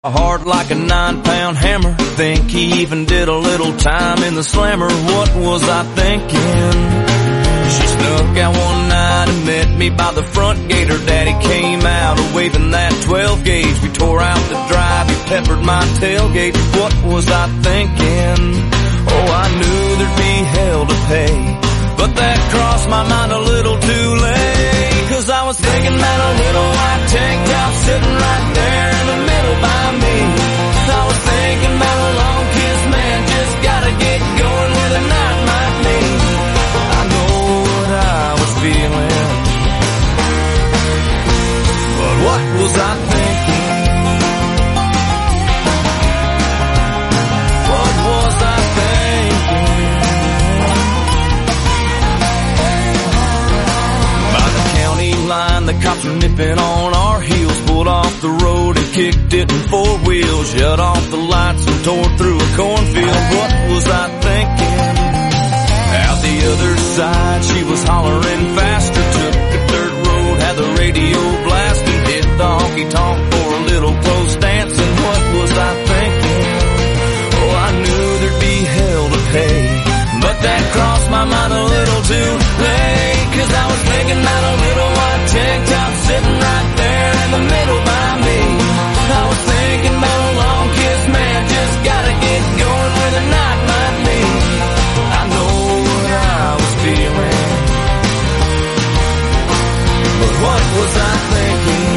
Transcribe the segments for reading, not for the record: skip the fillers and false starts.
A heart like a 9-pound hammer. Think he even did a little time in the slammer. What was I thinking? She snuck out one night and met me by the front gate. Her daddy came out waving that 12 gauge. We tore out the drive, he peppered my tailgate. What was I thinking? Oh, I knew there'd be hell to pay, but that crossed my mind a little too late. Cause I was thinking about a little white tank top sitting right there in the middle by me. I was thinking about a long kiss, man, just gotta get going where the night might lead. I know what I was feeling, but what was I thinking? What was I thinking? By the county line, the cops were nipping on our heels. Pulled off the road and kicked it in 4 wheels. Shut off the lights and tore through a cornfield. What was I thinking? Out the other side, she was hollering faster. Took a dirt road, had the radio blasting. Hit the honky-tonk for a little close dancing. What was I thinking? Oh, I knew there'd be hell to pay, but that crossed my mind a little too late. Cause I was thinking about a little white tank top sitting right there in the middle by me. I was thinking about a long kiss, man, just gotta get going where the night might lead. I know what I was feeling, but what was I thinking?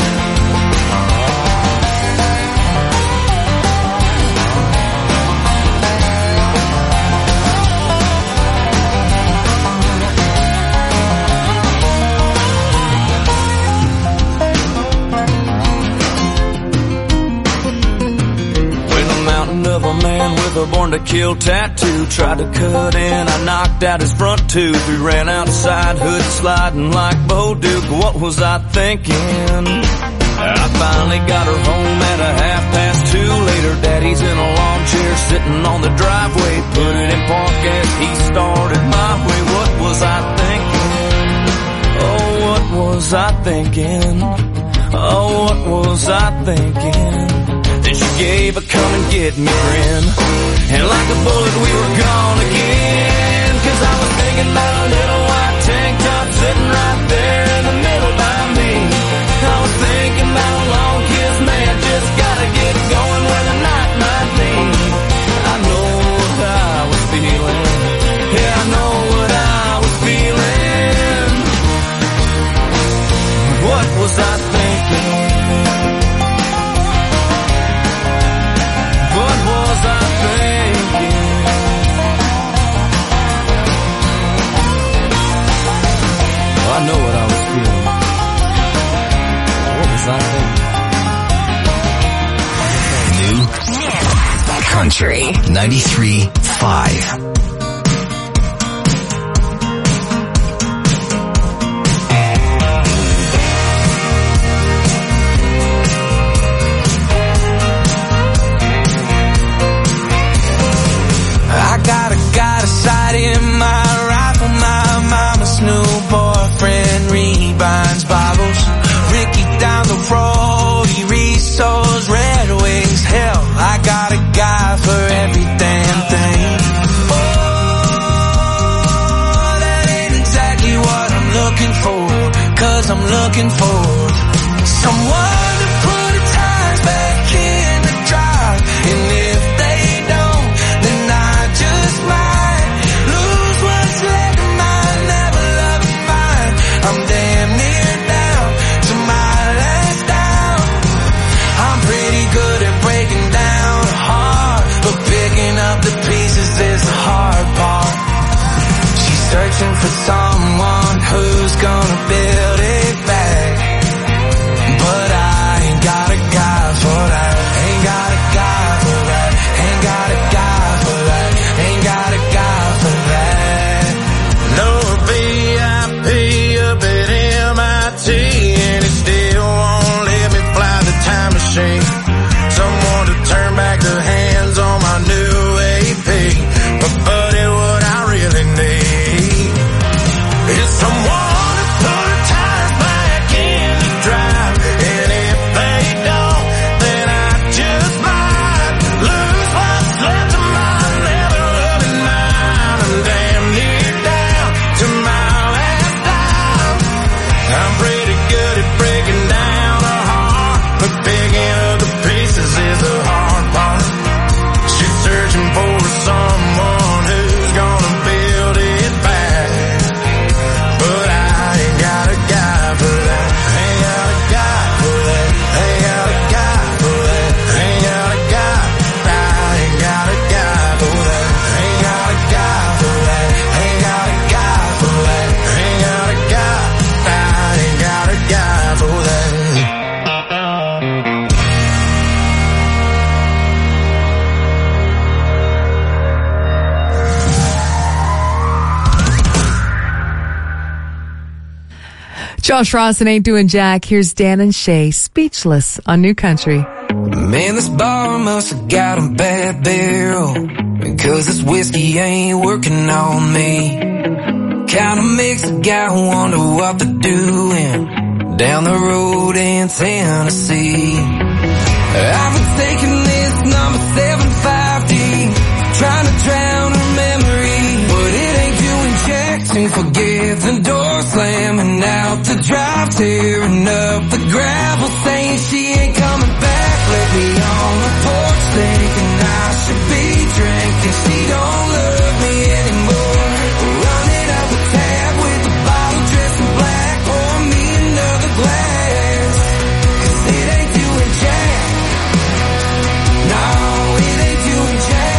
Of a man with a born to kill tattoo tried to cut in, I knocked out his front tooth. We ran outside, hood sliding like Bo Duke. What was I thinking? I finally got her home at 2:30. Later, daddy's in a lawn chair sitting on the driveway. Put it in park as he started my way. What was I thinking? Oh, what was I thinking? Oh, what was I thinking? Then she gave a come and get me grin, and like a bullet we were gone again. Cause I was thinking about a little white tank top sitting right there in the middle by me. I was thinking about a long kiss, man, just gotta get going where the night might lead. I know what I was feeling, yeah, I know what I was feeling. What was I thinking? I know what I was feeling. What was I thinking? New Country 93.5. Got a sight in my rifle. My mama's new boyfriend rebinds bottles. Ricky down the road, he resows Red Wings. Hell, I got a guy for every damn thing. Oh, that ain't exactly what I'm looking for. Cause I'm looking for someone to put the tires back in the drive. And if they don't, then I just might lose what's left of mine. Never love is mine. I'm damn near down to my last down. I'm pretty good at breaking down a heart, but picking up the pieces is the hard part. She's searching for someone who's gonna build it back, but I ain't got a guy for that. Ain't got a guy for that. Ain't got a guy for that. Ain't got a guy for that. No VIP up at MIT, and it still won't let me fly the time machine. Someone to turn back the hands on my new AP. But buddy, what I really need is someone to put the tires back in the drive. And if they don't, then I Josh Ross and Ain't Doing Jack. Here's Dan and Shay, Speechless on New Country. Man, this bar must have got a bad barrel, because this whiskey ain't working on me. Kinda makes a guy wonder what they're doing down the road in Tennessee. I've been taking this number 750, trying to drown her memory, but it ain't doing jack to forget the door slamming out the drive, tearing up the gravel, saying she ain't coming back. Let me on the porch thinking I should be drinking. She don't love me anymore. Running up a tab with a bottle dressed in black. Pour me another glass, 'cause it ain't doing jack. No, it ain't doing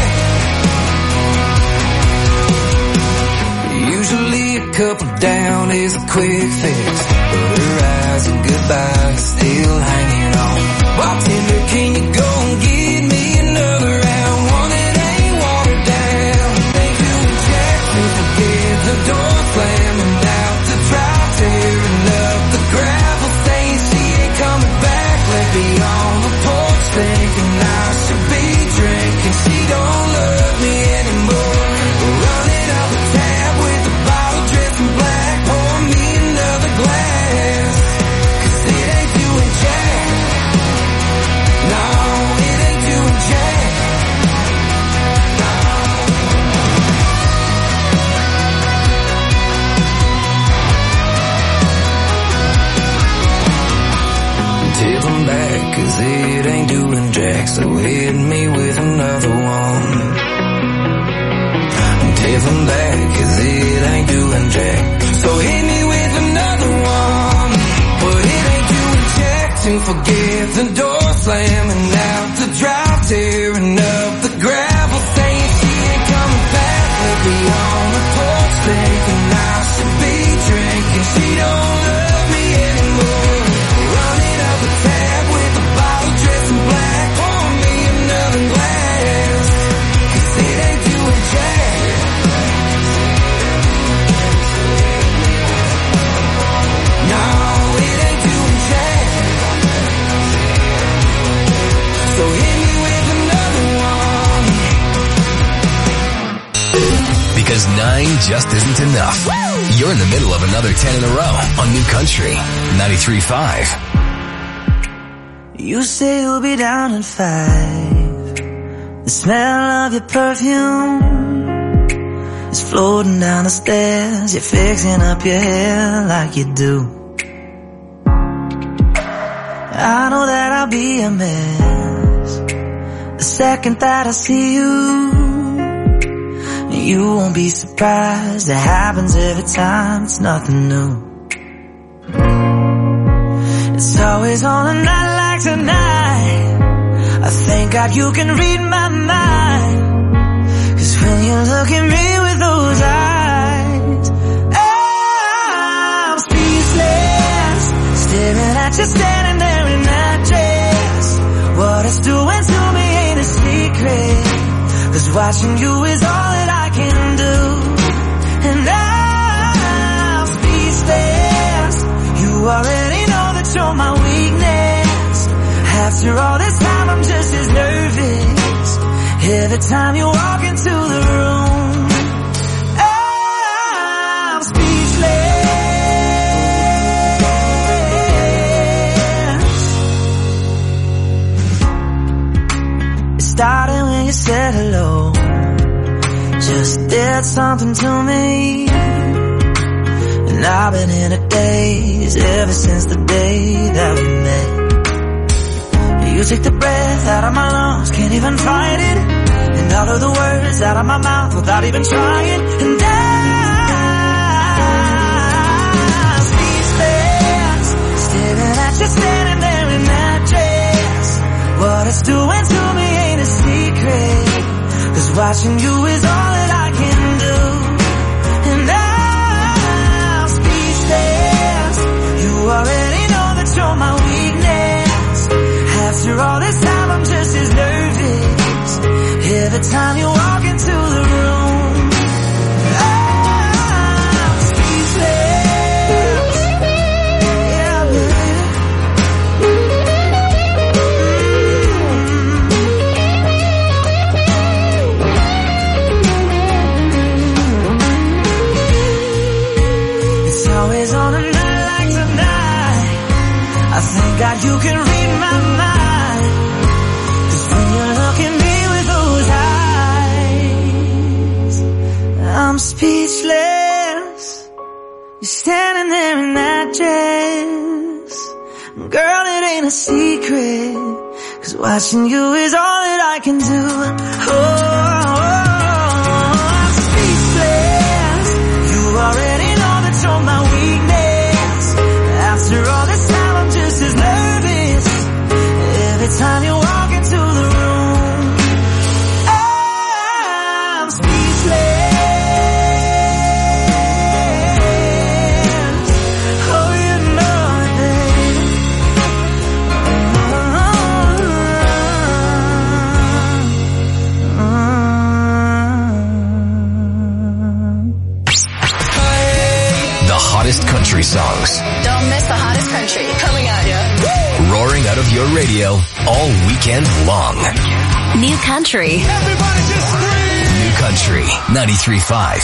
jack. Usually a couple down is a quick fix, but her eyes are goodbye still hanging on. Bartender, can you go and get me another round? One that ain't watered down. Ain't doing jack to forget the door slamming out the drive, tearing up the gravel, saying she ain't coming back. Let me on the porch thinking I should be drinking. She don't love me anymore. Running up a tab with a bottle dressed in black. Pour me another glass, 'cause it ain't doing jack. No, it ain't doing jack. Tip them back, 'cause it ain't doing jack. So hit me with another one. Tip them back, 'cause it ain't doing jack. So hit me with another one. But it ain't doing jack to forget the door slamming out the drive, tearing up the gravel, saying she ain't coming back. Let me on the porch thinking I should be drinking. She don't love me anymore. Running up a tab with a bottle dressed in black. Pour me another glass, 'cause it ain't doing jack. No, it ain't doing jack. So hit me with another one. Because 9 just isn't enough. You're in the middle of another 10 in a row on New Country 93.5. You say you'll be down at 5. The smell of your perfume is floating down the stairs. You're fixing up your hair like you do. I know that I'll be a mess the second that I see you. You won't be surprised, it happens every time, it's nothing new. It's always on a night like tonight. I thank God you can read my mind, 'cause when you look at me with those eyes, I'm speechless, staring at you standing there in that dress. What it's doing to me ain't a secret, 'cause watching you is all that I can do. And I'm speechless, you already know that you're my weakness. After all this time I'm just as nervous every time you walk into the room. I'm speechless. It started when you said hello, just did something to me. And I've been in a daze ever since the day that we met. You take the breath out of my lungs, can't even fight it. And all of the words out of my mouth without even trying. And I'm speechless, staring at you standing there in that dress. What it's doing to me ain't a secret, 'cause watching you is all that I can do. And I'm speechless, you already know that you're my weakness. After all this time I'm just as nervous every time you walk into the room. I'm speechless. speechless. You're standing there in that dress. Girl, it ain't a secret, 'cause watching you is all that I can do. I'm speechless. You already know that you're my weakness. After all this time, I'm just as nervous every time you walk into the room. I'm speechless. Hottest country songs. Don't miss the hottest country coming at you. Roaring out of your radio all weekend long. New country. Everybody just scream. New Country 93.5.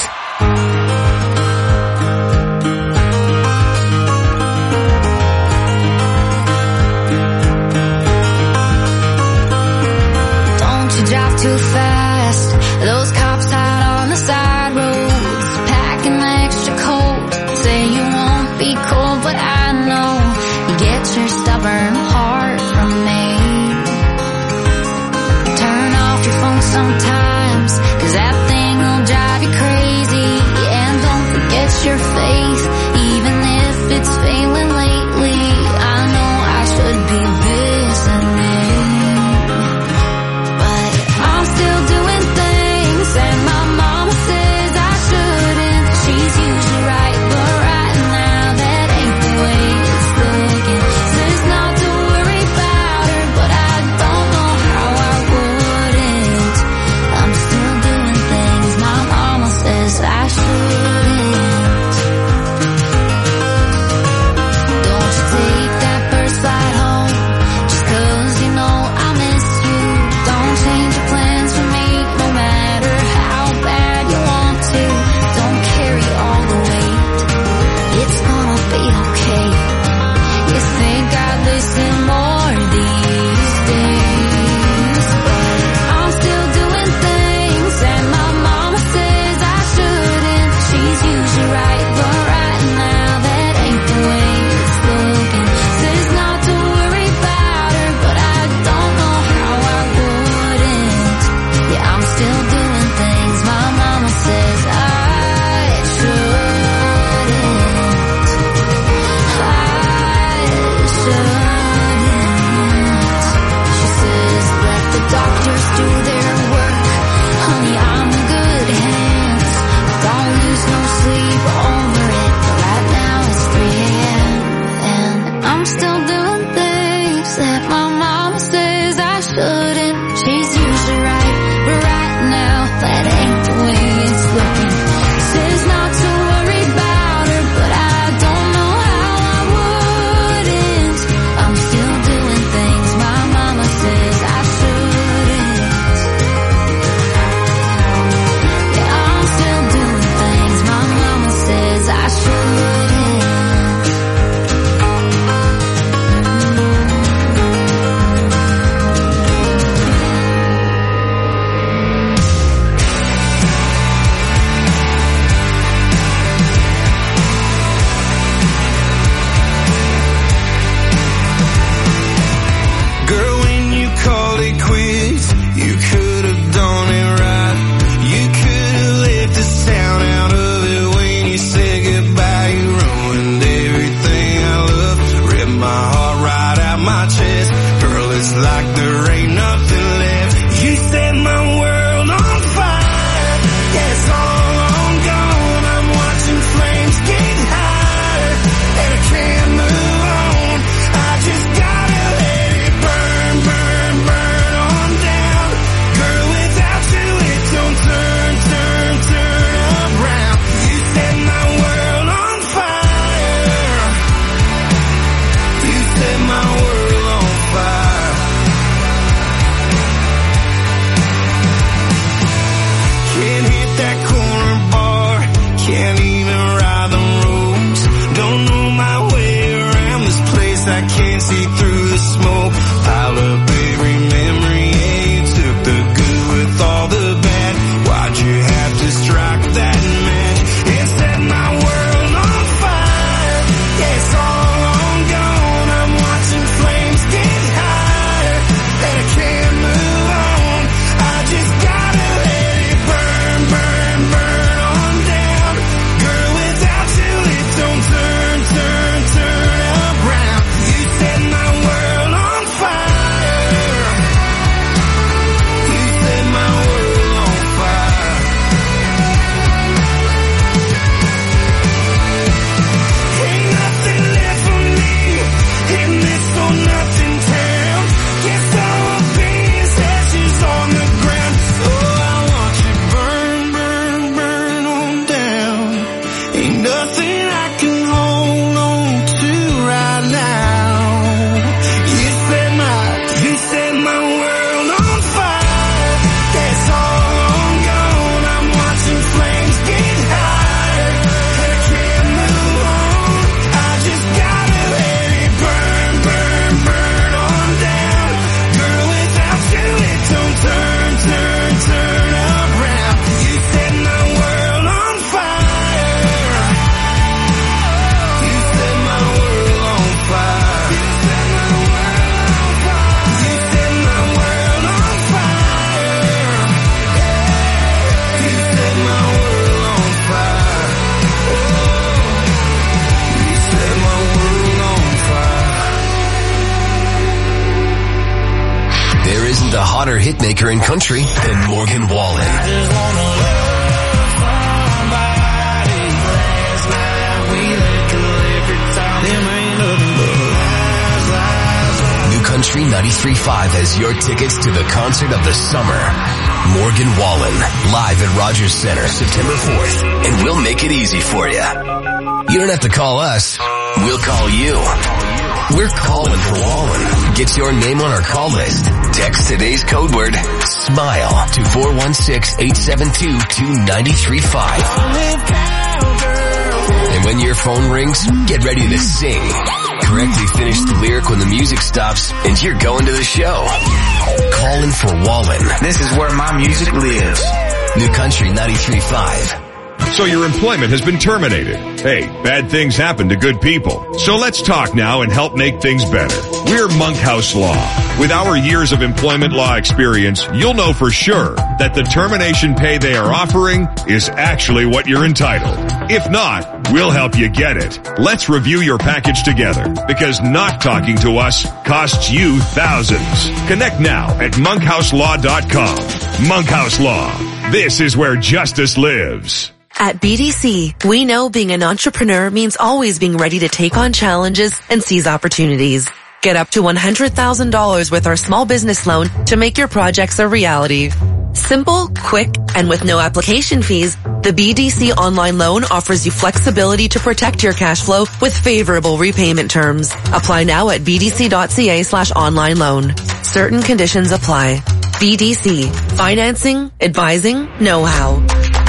Don't you drive too fast. Those cops out on the side roads, packing extra coat. Say you won't be cold, but I know you get your stubborn heart from me. Turn off your phone sometimes, 'cause that thing will drive you crazy. And don't forget your faith, even if it's failing lately. I know I should be listening, but I'm still doing things, and my mama says I shouldn't. She's usually right, but right now that ain't the way it's looking. Says not to worry about her, but I don't know how I wouldn't. I'm still doing things my mama says I shouldn't. better hitmaker in country than Morgan Wallen. New Country 93.5 has your tickets to the concert of the summer. Morgan Wallen, live at Rogers Center, September 4th, and we'll make it easy for you. You don't have to call us. We'll call you. We're calling for Wallen. Get your name on our call list. Text today's code word, SMILE, to 416-872-2935. And when your phone rings, get ready to sing. Correctly finish the lyric when the music stops, and you're going to the show. Calling for Wallen. This is where my music lives. New Country 93.5. So your employment has been terminated. Hey, bad things happen to good people. So let's talk now and help make things better. We're Monkhouse Law. With our years of employment law experience, you'll know for sure that the termination pay they are offering is actually what you're entitled. If not, we'll help you get it. Let's review your package together, because not talking to us costs you thousands. Connect now at monkhouselaw.com. Monkhouse Law. This is where justice lives. At BDC, we know being an entrepreneur means always being ready to take on challenges and seize opportunities. Get up to $100,000 with our small business loan to make your projects a reality. Simple, quick, and with no application fees, the BDC online loan offers you flexibility to protect your cash flow with favorable repayment terms. Apply now at bdc.ca/online loan. Certain conditions apply. BDC. Financing, advising, know-how.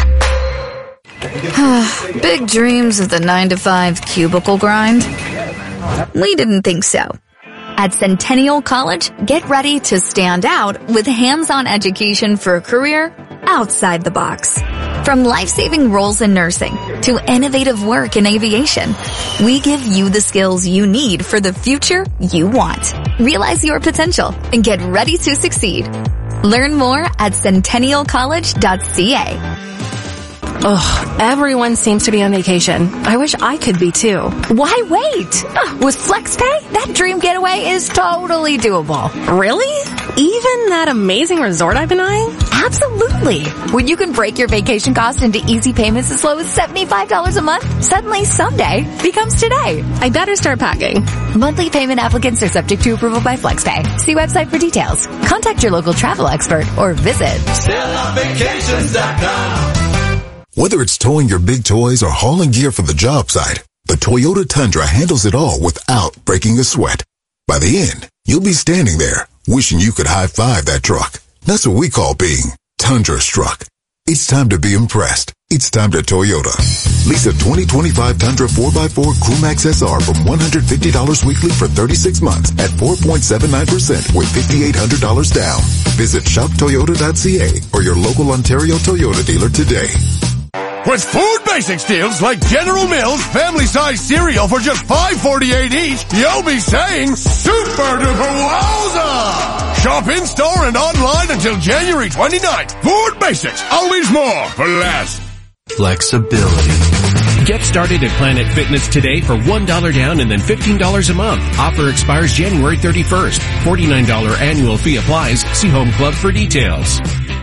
Big dreams of the 9-to-5 cubicle grind? We didn't think so. At Centennial College, get ready to stand out with hands-on education for a career outside the box. From life-saving roles in nursing to innovative work in aviation, we give you the skills you need for the future you want. Realize your potential and get ready to succeed. Learn more at centennialcollege.ca. Ugh, everyone seems to be on vacation. I wish I could be too. Why wait? With FlexPay, that dream getaway is totally doable. Really? Even that amazing resort I've been eyeing? Absolutely. When you can break your vacation costs into easy payments as low as $75 a month, suddenly someday becomes today. I better start packing. Monthly payment applicants are subject to approval by FlexPay. See website for details. Contact your local travel expert or visit SailOnVacations.com. Whether it's towing your big toys or hauling gear for the job site, the Toyota Tundra handles it all without breaking a sweat. By the end, you'll be standing there wishing you could high-five that truck. That's what we call being Tundra-struck. It's time to be impressed. It's time to Toyota. Lease a 2025 Tundra 4x4 Crewmax SR from $150 weekly for 36 months at 4.79% with $5,800 down. Visit shoptoyota.ca or your local Ontario Toyota dealer today. With food basics deals like General Mills family-size cereal for just $5.48 each, you'll be saying super duper wowza! Shop in-store and online until January 29th. Food basics, always more for less. Flexibility. Get started at Planet Fitness today for $1 down and then $15 a month. Offer expires January 31st. $49 annual fee applies. See Home Club for details.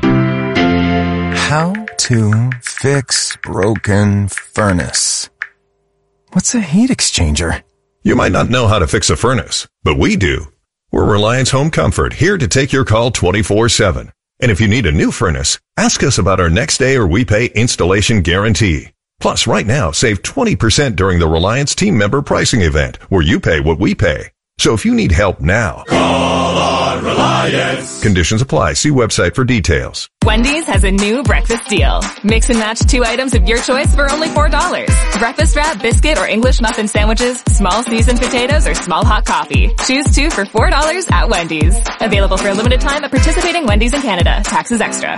How to fix broken furnace. What's a heat exchanger? You might not know how to fix a furnace, but we do. We're Reliance Home Comfort, here to take your call 24/7. And if you need a new furnace, ask us about our next day or we pay installation guarantee. Plus, right now, save 20% during the Reliance team member pricing event, where you pay what we pay. So if you need help now, call on Reliance. Conditions apply. See website for details. Wendy's has a new breakfast deal. Mix and match 2 items of your choice for only $4. Breakfast wrap, biscuit, or English muffin sandwiches, small seasoned potatoes, or small hot coffee. Choose 2 for $4 at Wendy's. Available for a limited time at participating Wendy's in Canada. Taxes extra.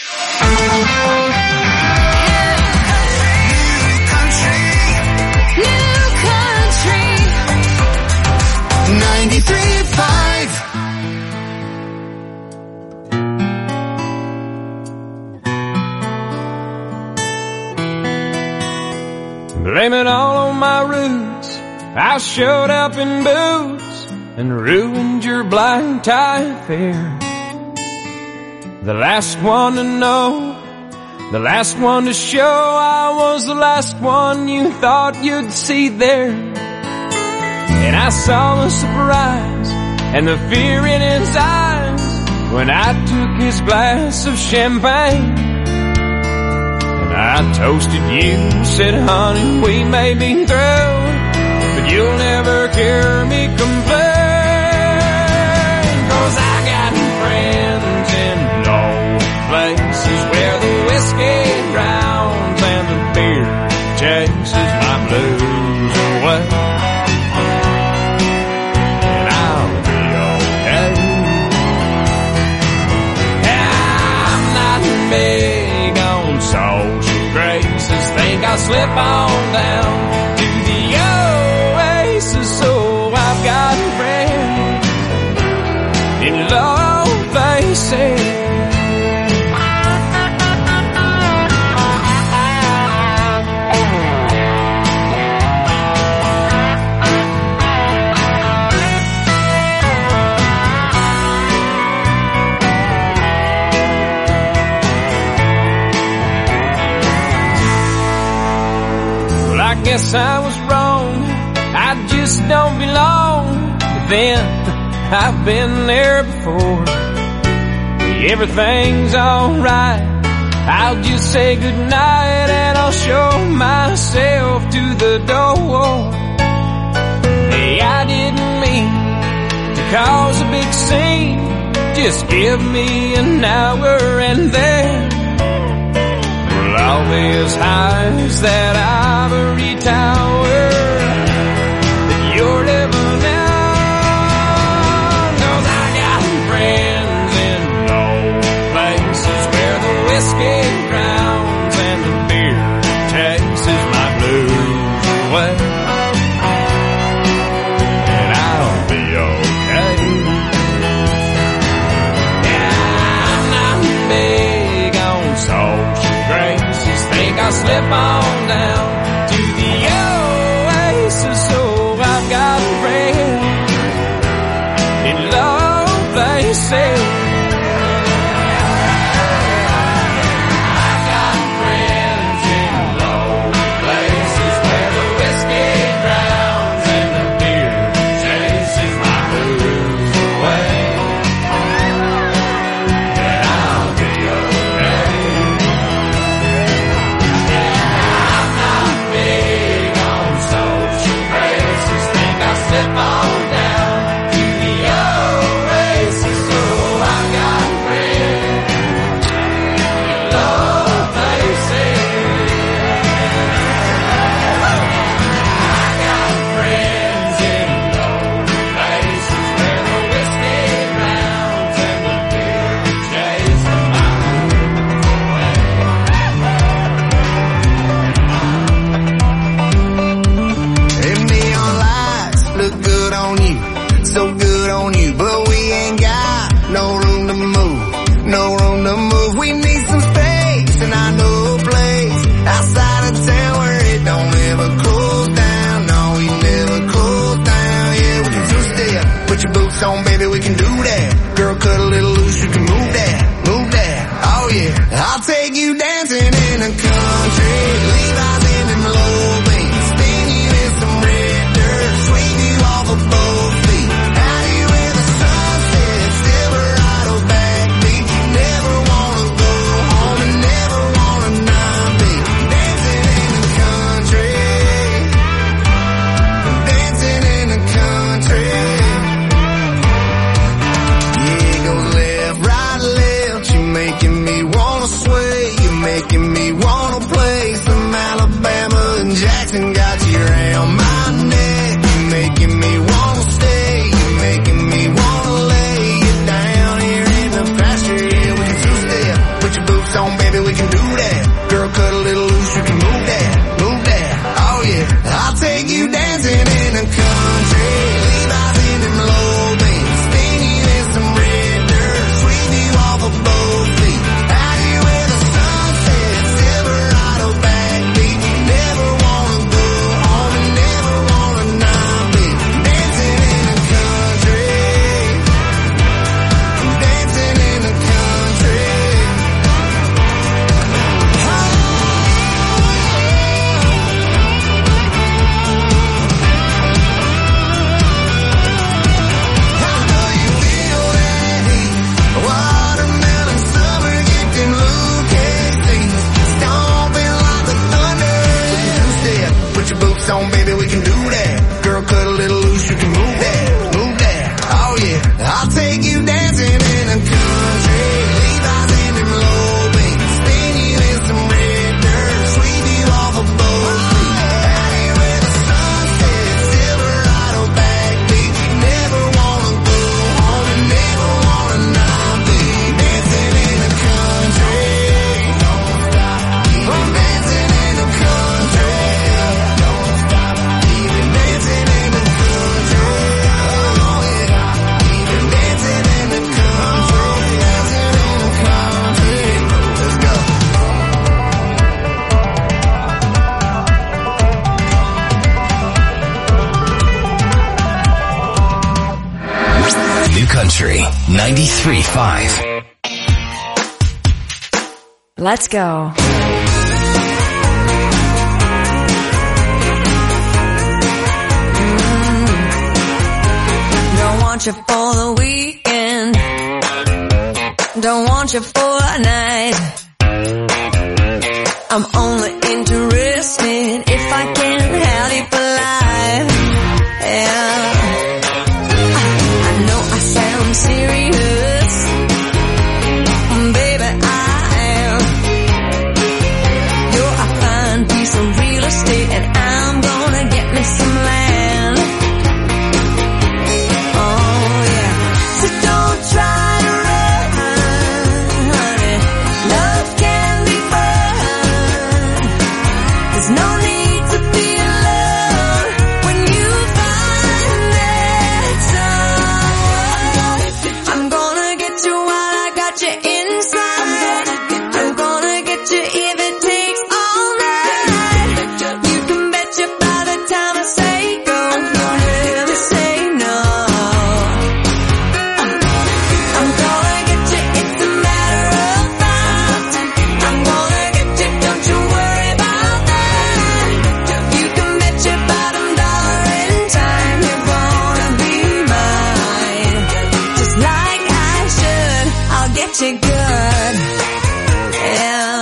New Country 93.5. Blame it all on my roots. I showed up in boots and ruined your black tie affair. the last one to know, the last one to show. I was the last one you thought you'd see there. And I saw the surprise and the fear in his eyes when I took his glass of champagne. And I toasted you, said, honey, we may be through, but you'll never hear me complain. 'Cause I got friends in low places where the whiskey drowns and the beer chases my blues away. And I'll be okay. I'm not big on social graces. Think I'll slip on down to the oasis. So I've got friends in low places. Well, I guess I was wrong. I just don't belong. But then I've been there before. Everything's alright. I'll just say goodnight and I'll show myself to the door. Hey, I didn't mean to cause a big scene. Just give me an hour and then we'll all be as high as that ivory tower that you're living in. 'Cause I got friends in low places where the whiskey drowns and the beer chases my blues away. And I'll be okay. Yeah, I'm not big on social graces. Think I'll slip on down to the oasis. So I've got friends in low places. I've got friends in low places where the whiskey drowns and the beer chases my blues away. And I'll be okay. 93.5. Let's go. Don't want you for the weekend. Don't want you for a night. I'm only interested if I can have you for life. Yeah. I know I sound serious, baby, I am. You're a fine piece of real estate, and I'm gonna get me some land. Oh yeah, so don't try to run, honey. Love can be fun. There's no need to be alone when you find that someone. I'm gonna get you while I got you inside. I'm gonna get you if it takes all night. You can bet you by the time I say go, you'll never say no. I'm gonna get you, it's a matter of fact. I'm gonna get you, don't you worry about that. You can bet your bottom dollar in time you're gonna be mine. Just like I should, I'll get you good. Yeah,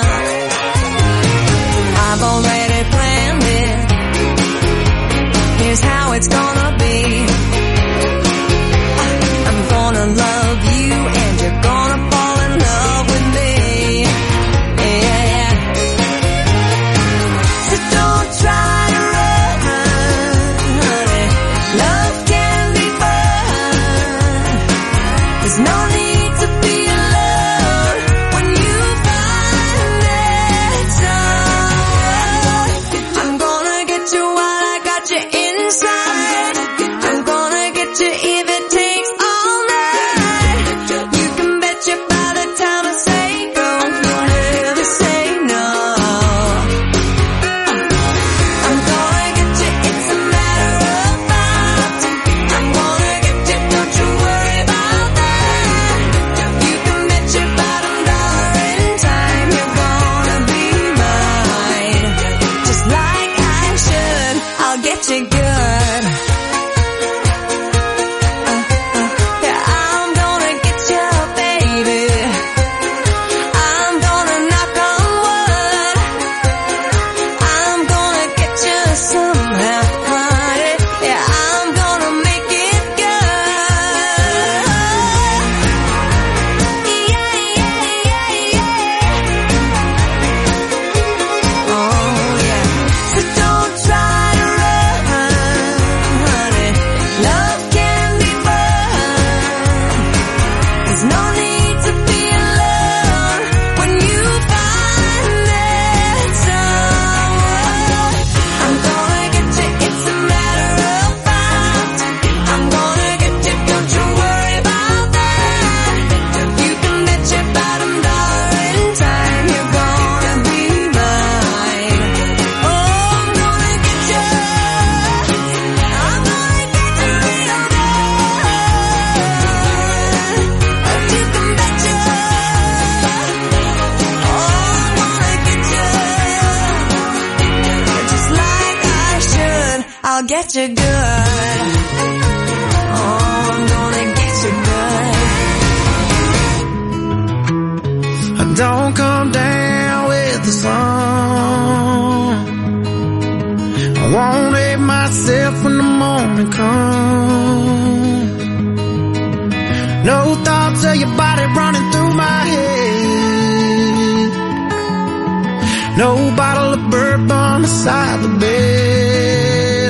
I've already planned it. Here's how it's gonna be. I'm gonna love you and you're gonna fall in love with me. Yeah. So don't try to run, honey. Love can be fun. There's no need to be alone when you find that someone. I'm gonna get you while I got you inside. I'm gonna get you if it takes all night. You can bet you by the time I say go, you'll never say no. I'm gonna get you, it's a matter of fact. I'm gonna get you, don't you worry about that. You can bet your bottom dollar in time you're gonna be mine. Just like I should, I'll get you good. Yeah, I'm gonna get you, baby. I'm gonna knock on wood. I'm gonna get you somehow, honey. Yeah, I'm gonna make it good. Oh yeah, so don't try to run, honey. Love can be fun. There's no need to be alone when you find that someone. I'm gonna get you, it's a matter of fact. I'm gonna get you, don't you worry about that. You can bet your bottom dollar in time you're gonna be mine. Oh, I'm gonna get you. I'm gonna get you real good. You can bet you. Oh, I'm gonna get you. Just like I should, I'll get you good. Oh, I'm gonna get you good. I don't come down with the sun. I won't hate myself when the morning comes. No thoughts of your body running through my head. No bottle of bourbon beside the bed.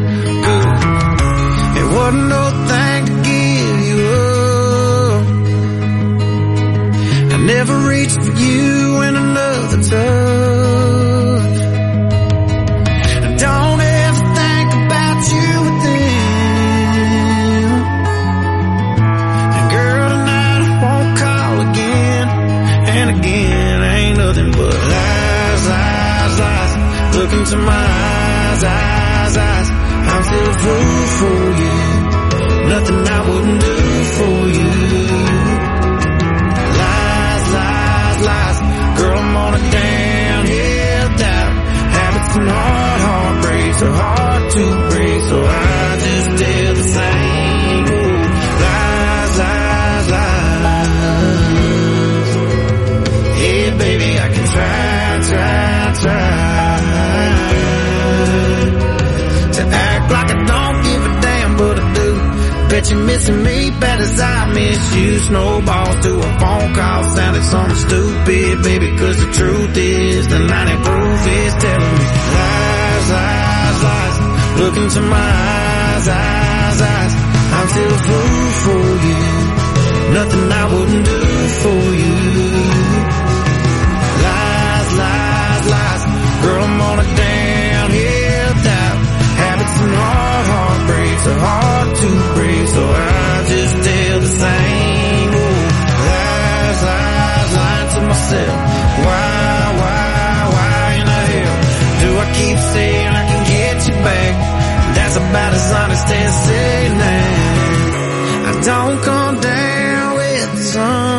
It wasn't no thing to give you up. I never reached for you in another touch. I don't ever think about you within. And girl, tonight I won't call again and again. Ain't nothing but lies, lies, lies. Look into my eyes, eyes, eyes. I'm still a fool for you. Nothing I wouldn't do for you. missing me bad as I miss you. Snowballs to a phone call sounded something stupid, baby, cause the truth is the 90 proof is telling me lies, lies, lies. Look into my eyes, eyes, eyes. I'm still a fool for you. Nothing I wouldn't do for you. Lies, lies, lies. Girl, I'm on a downhill dive. Habits and heartbreaks are hard to break, so I just tell the same old lies, lies, lying to myself. Why in the hell do I keep saying I can get you back? That's about as honest as saying that I don't come down with the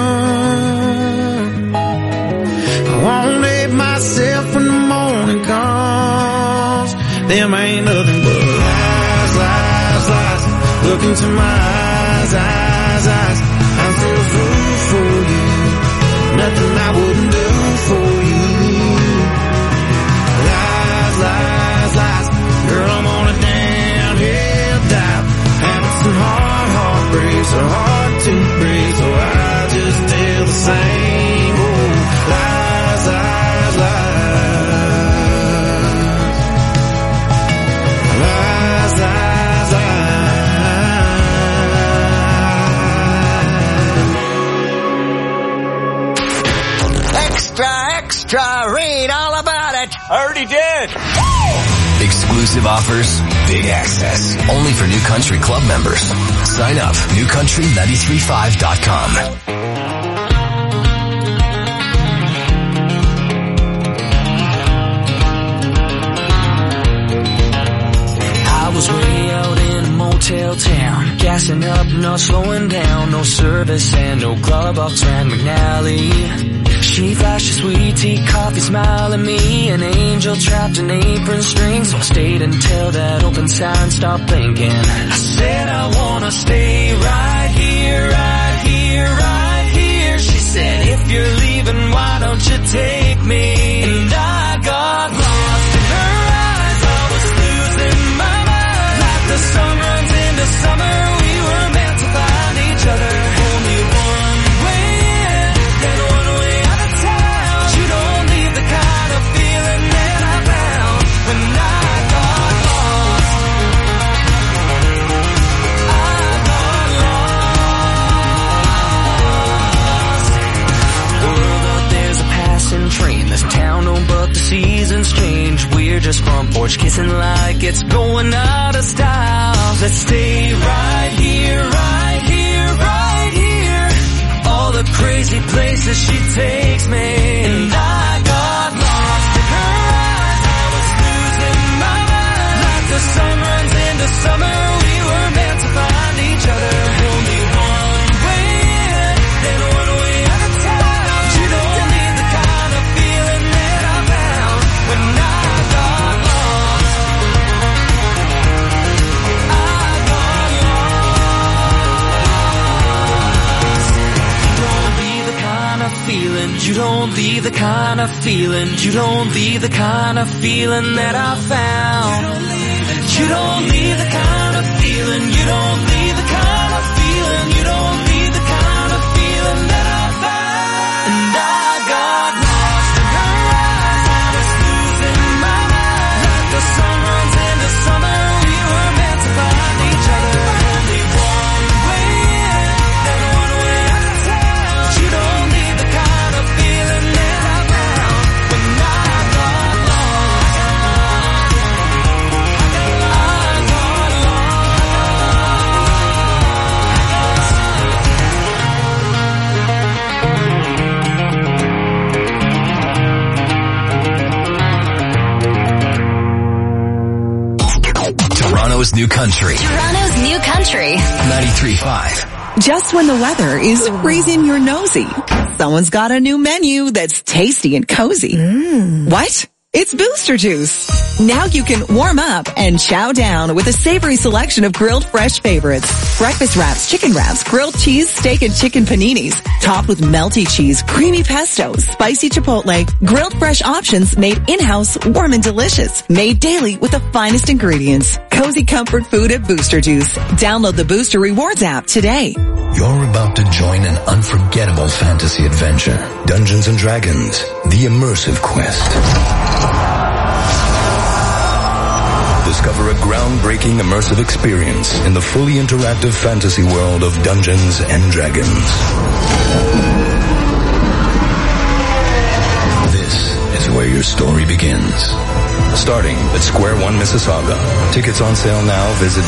sun. I won't leave myself when the morning comes. Them ain't nothing but lies, lies, lies. Look into my eyes, eyes, eyes. I'm still a fool for you. Nothing I wouldn't do for you. Lies, lies, lies. Girl, I'm on a downhill dive. Having some heartbreaks are hard to break, so I just tell the same old lies, lies, lies. Lies, lies, lies. Extra, extra, read all about it. Already did. Exclusive offers, big access. Only for New Country Club members. Sign up, newcountry935.com. I was way out in a motel town, gassing up, not slowing down. No service and no club box ran McNally. She flashed a sweet tea, coffee, smile at me. An angel trapped in apron strings, so I stayed until that open sign stopped blinking. I said I wanna stay right here, right here, right here. She said, if you're leaving, why don't you take me? And I got lost in her eyes, I was losing my mind. Like the sun runs into summer, we were meant to find each other. Only one way in, and one way out of town. You don't leave the kind of feeling that I found when I got lost. I got lost. World up, there's a passing train. This town, oh, but the seasons change. We're just front porch kissing like it's going out of style. Let's stay right here, right here, right here. All the crazy places she takes me. And I got lost in her eyes, I was losing my mind. Like the sun runs into summer, we were meant to find each other. Only one way in, and one way out of town. You don't need the kind of feeling that I found when I got lost. I got lost. You don't leave the kind of feeling, you don't leave the kind of feeling, you don't leave the kind of feeling that I found. You don't leave the kind of feeling, you don't leave the kind of feeling, you don't leave the kind of feeling that I found. And I got lost in her eyes, I was losing my mind. Like the sun runs into summer, we were meant to find each other. Only one way in, and one way out of town. You don't leave the kind of feeling that I found when I got lost. Toronto's New Country. Toronto's New Country. 93.5. Just when the weather is freezing your nosy, someone's got a new menu that's tasty and cozy. What? It's Booster Juice. Now you can warm up and chow down with a savory selection of grilled fresh favorites. Breakfast wraps, chicken wraps, grilled cheese, steak and chicken paninis, topped with melty cheese, creamy pesto, spicy chipotle, grilled fresh options made in-house, warm and delicious. Made daily with the finest ingredients. Cozy comfort food at Booster Juice. Download the Booster Rewards app today. You're about to join an unforgettable fantasy adventure. Dungeons & Dragons, the immersive quest. Discover a groundbreaking immersive experience in the fully interactive fantasy world of Dungeons & Dragons. This is where your story begins. Starting at Square One, Mississauga. Tickets on sale now. Visit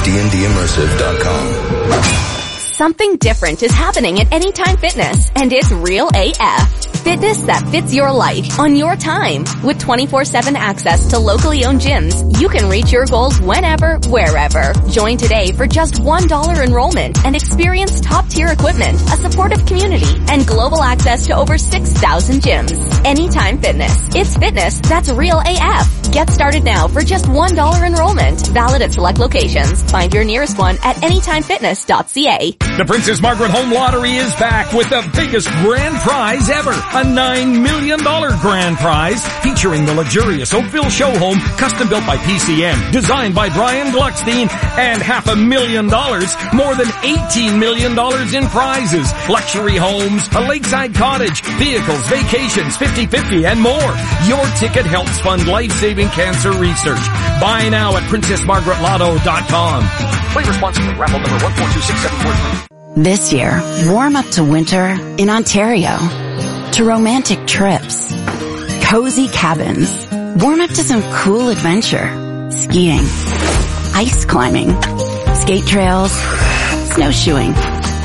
dndimmersive.com. Something different is happening at Anytime Fitness, and it's real AF. Fitness that fits your life on your time. With 24/7 access to locally owned gyms, you can reach your goals whenever, wherever. Join today for just $1 enrollment and experience top-tier equipment, a supportive community, and global access to over 6,000 gyms. Anytime Fitness. It's fitness that's real AF. Get started now for just $1 enrollment. Valid at select locations. Find your nearest one at anytimefitness.ca. The Princess Margaret Home Lottery is back with the biggest grand prize ever. A $9 million grand prize featuring the luxurious Oakville show home, custom built by PCM, designed by Brian Gluckstein, and $500,000, more than $18 million in prizes, luxury homes, a lakeside cottage, vehicles, vacations, 50/50, and more. Your ticket helps fund life-saving cancer research. Buy now at PrincessMargaretLotto.com. Play responsibly. Raffle number 1426743. This year, warm up to winter in Ontario. To romantic trips, cozy cabins, warm up to some cool adventure, skiing, ice climbing, skate trails, snowshoeing,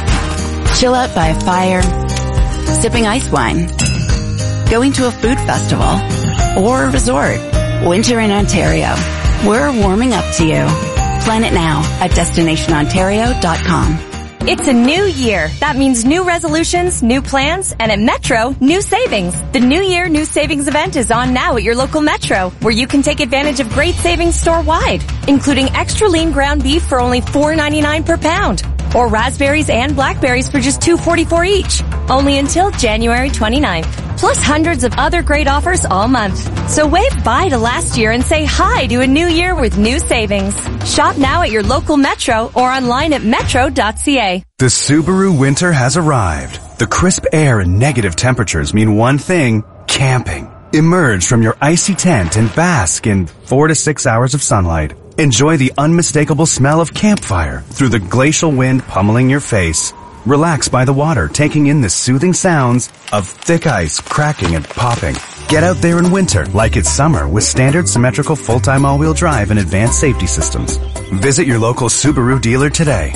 chill out by a fire, sipping ice wine, going to a food festival, or a resort. Winter in Ontario. We're warming up to you. Plan it now at destinationontario.com. It's a new year. That means new resolutions, new plans, and at Metro, new savings. The New Year, New Savings event is on now at your local Metro, where you can take advantage of great savings store-wide, including extra lean ground beef for only $4.99 per pound, or raspberries and blackberries for just $2.44 each. Only until January 29th. Plus hundreds of other great offers all month. So wave bye to last year and say hi to a new year with new savings. Shop now at your local Metro or online at metro.ca. The Subaru winter has arrived. The crisp air and negative temperatures mean one thing: camping. Emerge from your icy tent and bask in 4 to 6 hours of sunlight. Enjoy the unmistakable smell of campfire through the glacial wind pummeling your face. Relax by the water, taking in the soothing sounds of thick ice cracking and popping. Get out there in winter like it's summer with standard symmetrical full-time all-wheel drive and advanced safety systems. Visit your local Subaru dealer today.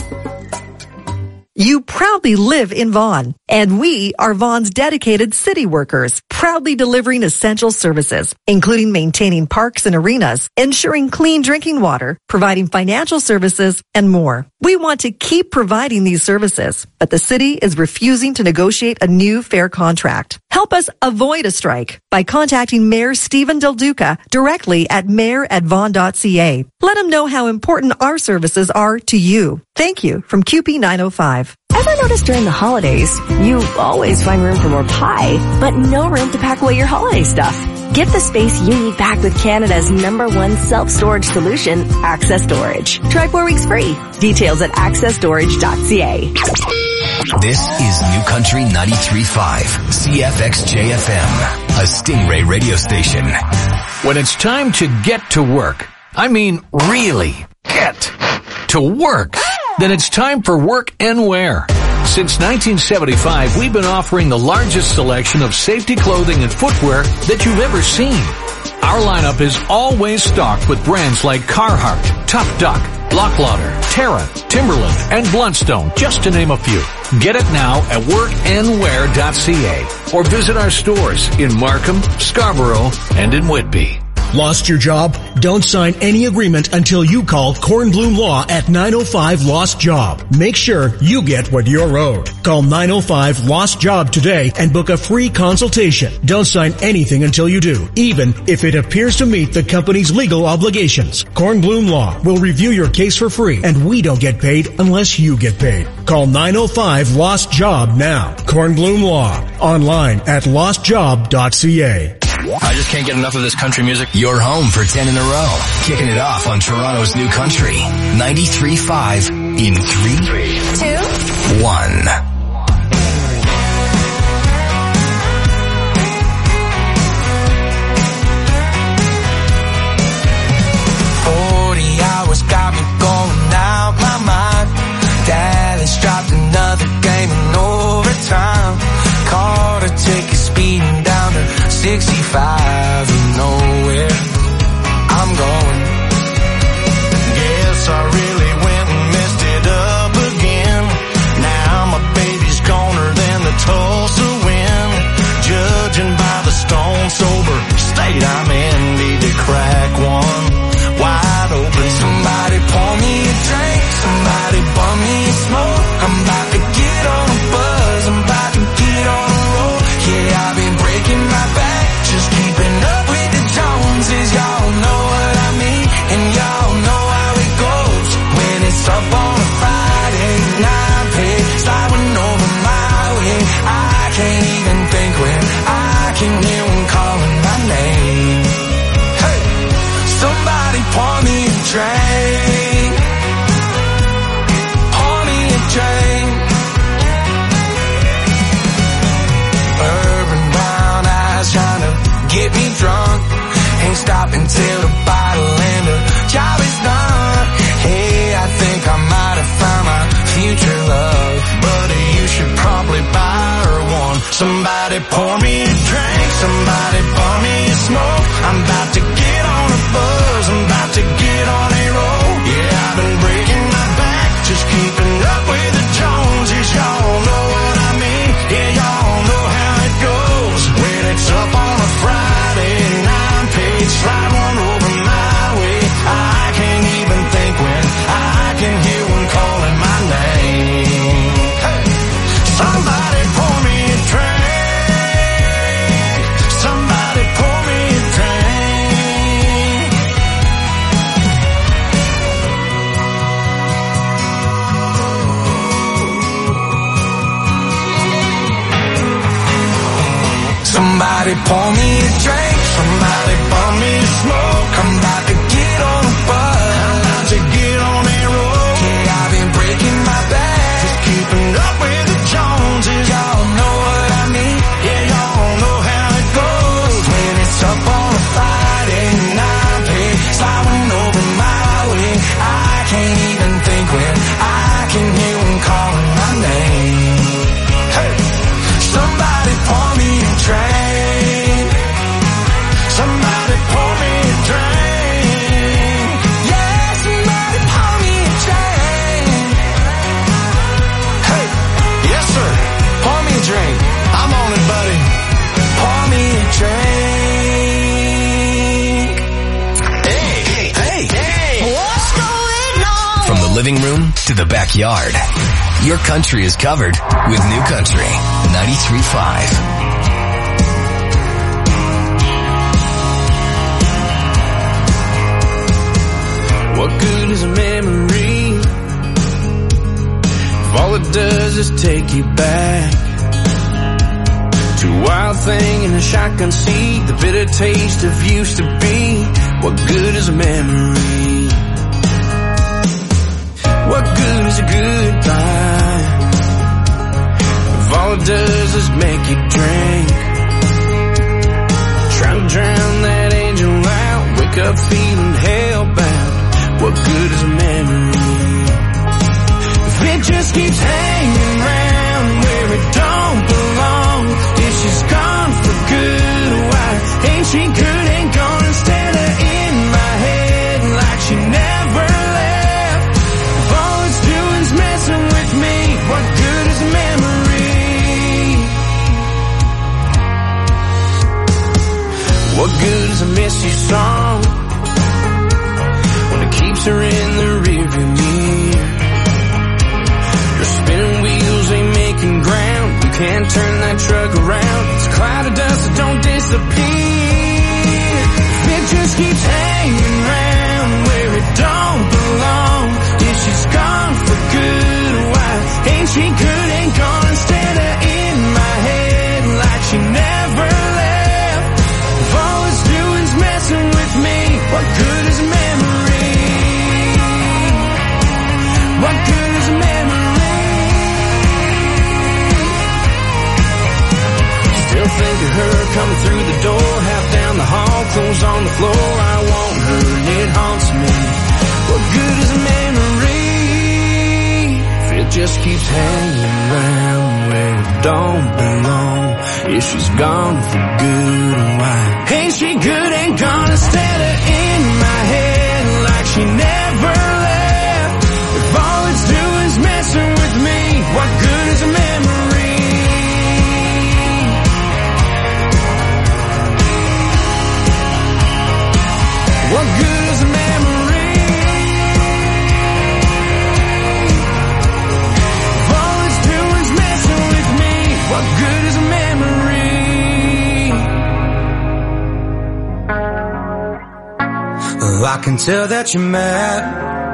You proudly live in Vaughan, and we are Vaughan's dedicated city workers, proudly delivering essential services, including maintaining parks and arenas, ensuring clean drinking water, providing financial services, and more. We want to keep providing these services, but the city is refusing to negotiate a new fair contract. Help us avoid a strike by contacting Mayor Stephen Del Duca directly at mayor@vaughan.ca. Let him know how important our services are to you. Thank you from QP 905. Ever notice during the holidays, you always find room for more pie, but no room to pack away your holiday stuff? Get the space you need back with Canada's #1 self-storage solution, Access Storage. Try 4 weeks free. Details at accessstorage.ca. This is New Country 93.5, CFXJFM, a Stingray radio station. When it's time to get to work, I mean really get to work, then it's time for Work and Wear. Since 1975, we've been offering the largest selection of safety clothing and footwear that you've ever seen. Our lineup is always stocked with brands like Carhartt, Tough Duck, Locklauder, Terra, Timberland, and Bluntstone, just to name a few. Get it now at workandwear.ca or visit our stores in Markham, Scarborough, and in Whitby. Lost your job? Don't sign any agreement until you call Kornblum Law at 905 Lost Job. Make sure you get what you're owed. Call 905 Lost Job today and book a free consultation. Don't sign anything until you do, even if it appears to meet the company's legal obligations. Kornblum Law will review your case for free, and we don't get paid unless you get paid. Call 905 Lost Job now. Kornblum Law. Online at lostjob.ca. I just can't get enough of this country music. You're home for 10 in a row. Kicking it off on Toronto's new country. 93.5 in 3, 2, 1. 40 hours got me going out my mind. Dallas dropped another game in overtime. Caught a ticket speeding down to 65 and nowhere I'm going. Guess I really went and messed it up again. Now my baby's goner than the Tulsa wind. Judging by the stone sober state I'm in, need to crack one wide open. Somebody pour me a drink, somebody bum me a smoke. I'm about to get on a buzz, I'm about to get on a roll. Yeah, I've been breaking my back, just keeping up with the Joneses. Y'all know what I mean, and y'all know how it goes. When it's up on a Friday night, pay sliding over my way. I can't even think when I can hear one calling my name. Hey, somebody pour me a drink, pour me a drink. Urban brown eyes trying to get me drunk. Ain't stopping till the bottle and the job is done. Hey, I think I might have found my future love, but you should probably buy her one. Somebody pour me a drink, somebody pour me a smoke. I'm about to get on a buzz, I'm about to get on a roll. Yeah, I've been breaking my back, just keeping up with the Joneses. Y'all know what I mean, yeah, y'all know how it goes. When it's up on a Friday night, page slide one over my way. I can't even think when I can hear one calling my name. Hey, somebody pour me a drink, somebody pour me a drink. Somebody pour me a drink, somebody pour me a smoke. I'm about to get on a buzz, I'm about to get on a roll. Yeah, I've been breaking my back, just keeping up with the Joneses. Y'all know what I mean, yeah, y'all know how it goes. When it's up on a Friday night, pay sliding over my way. I can't even think when I can hear one calling my name. Hey, somebody pour me a drink, somebody pour me a drink. Yeah, somebody pour me a drink. Hey, yes sir, pour me a drink. I'm on it, buddy. Pour me a drink. Hey, what's going on? From the living room to the backyard, your country is covered with New Country 93.5. What good is a memory if all it does is take you back to a wild thing in a shotgun seat, the bitter taste of used to be? What good is a memory? What good is a goodbye if all it does is make you drink? Trying to drown that angel out, wake up feeling hellbound. What good is a memory if it just keeps hanging around where it don't belong? If she's gone for good, why ain't she good and gone instead of in my head like she never left? If all it's doing's messing with me, what good is a memory? What good is a messy song when it keeps her in the rearview mirror? Your spinning wheels ain't making ground. You can't turn that truck around. It's a cloud of dust that don't disappear. It just keeps hanging around where it don't belong. Yeah, she's gone for good. Why ain't she good? Ain't gone instead of in my head like she never left. If all it's doing's messing with me, what good is a memory? What good is a memory? Still think of her coming through the door, half down the hall, clothes on the floor. I want her and it haunts me. What good is a memory if it just keeps hanging around where it don't belong? If she's gone for good, why ain't she good? Ain't gone instead of in my head like she never left. If all it's doing's messing with me, what good is a memory? What good is a memory? If all it's doing's messing with me, what good is a memory? I can tell that you're mad,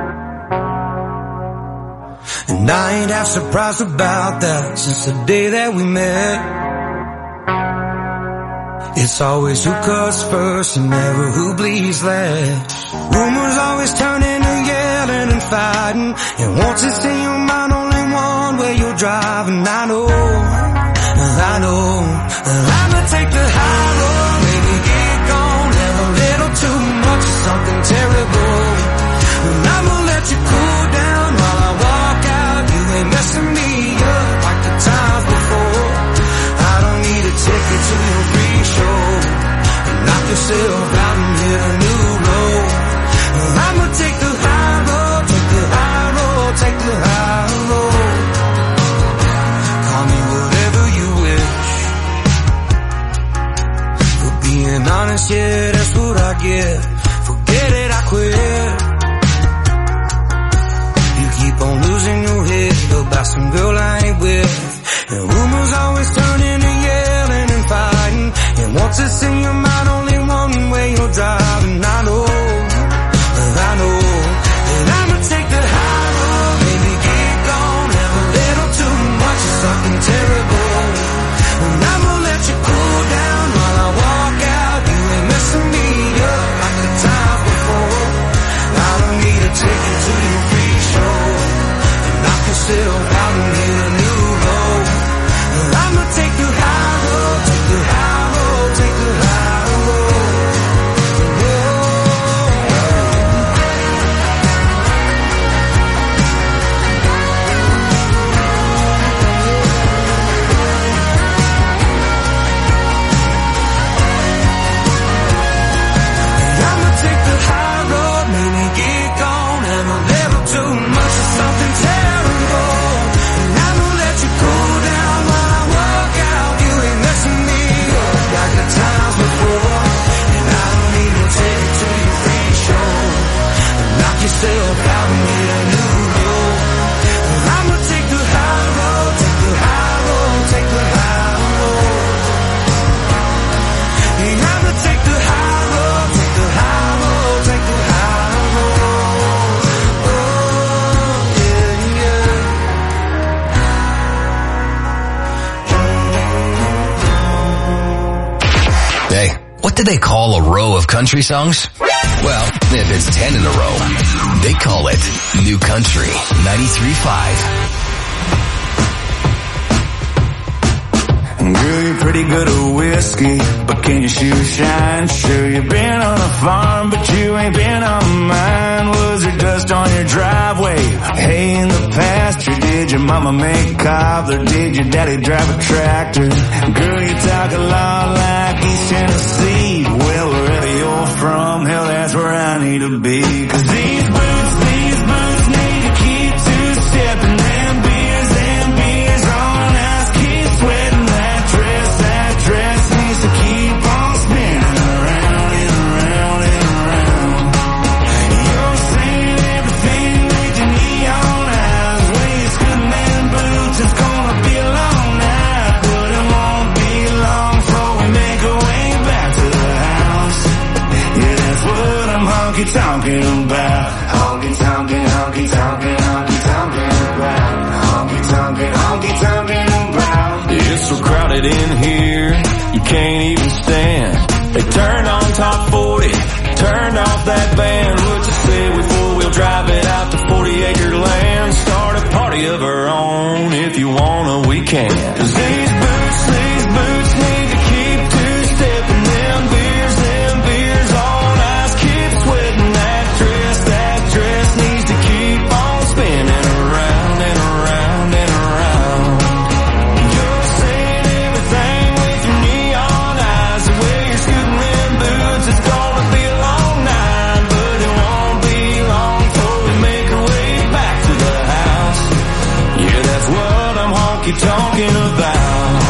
and I ain't half surprised about that since the day that we met. It's always who cuts first and never who bleeds last. Rumors always turn into yelling and fighting, and once it's in your mind, only one way you're driving. I know I'ma take the high road, maybe get gone, have a little too much of something terrible, and I'ma let you cool down while I walk out. You ain't messing me up like the times before. I don't need a ticket to your free show. Knock yourself out and hit a new road. I'ma take the high road, take the high road, take the high road. Call me whatever you wish. For being honest, yeah, that's what I get. Forget it, I quit. You keep on losing your head about some girl I ain't with, and rumors always turn into yelling and fighting, and once it's in your mind, only one way you're driving. I know that I'ma take the high road, maybe get gone, have a little too much of something terrible, and I'ma let you cool down while I walk out. You ain't messing me up like the times before. I don't need a ticket to your free show. Knock yourself out and hit a new road. I'ma take the high road, take the high road, take the high road. I'ma take the high road, maybe get gone, have a little too much of something terrible, and I'ma let you cool down while I walk out. You ain't messing me up like the times before, and I don't need no ticket to your free show. Knock yourself out and hit a new road. I'ma take the high road, take the high road, take the high road. I'ma take the high road, take the high road, take the high road. Oh, yeah, yeah. Hey, what do they call a row of country songs? Well, if it's 10 in a row, they call it New Country 93.5. Girl, you're pretty good at whiskey, but can you shoot shine? Sure, you've been on a farm, but you ain't been on mine. Was there dust on your driveway? Hey, in the pasture, did your mama make cobbler? Did your daddy drive a tractor? Girl, you talk a lot like East Tennessee. Well, wherever you're from, hell, that's where I need to be. 'Cause these boots need to keep two-stepping. Them beers on ice, keep sweating. That dress needs to keep on spinning around. talking about. Honky tonkin', honky tonkin', honky tonkin' about. Honky tonkin', honky tonkin' about. It's so crowded in here, you can't even stand. They turned on top 40, turned off that band. What you say we four-wheel drive it out to 40-acre land? Start a party of our own, if you wanna, we can. 'Cause these boots need to keep two-stepping. Them beers on ice, keep sweating. That dress needs to keep on spinning around and around and around. You're saying everything with your neon eyes. The way you're scooting them boots, it's gonna be a long night, but it won't be long before we make our way back to the house. Yeah, that's what I'm honky-tonkin' about.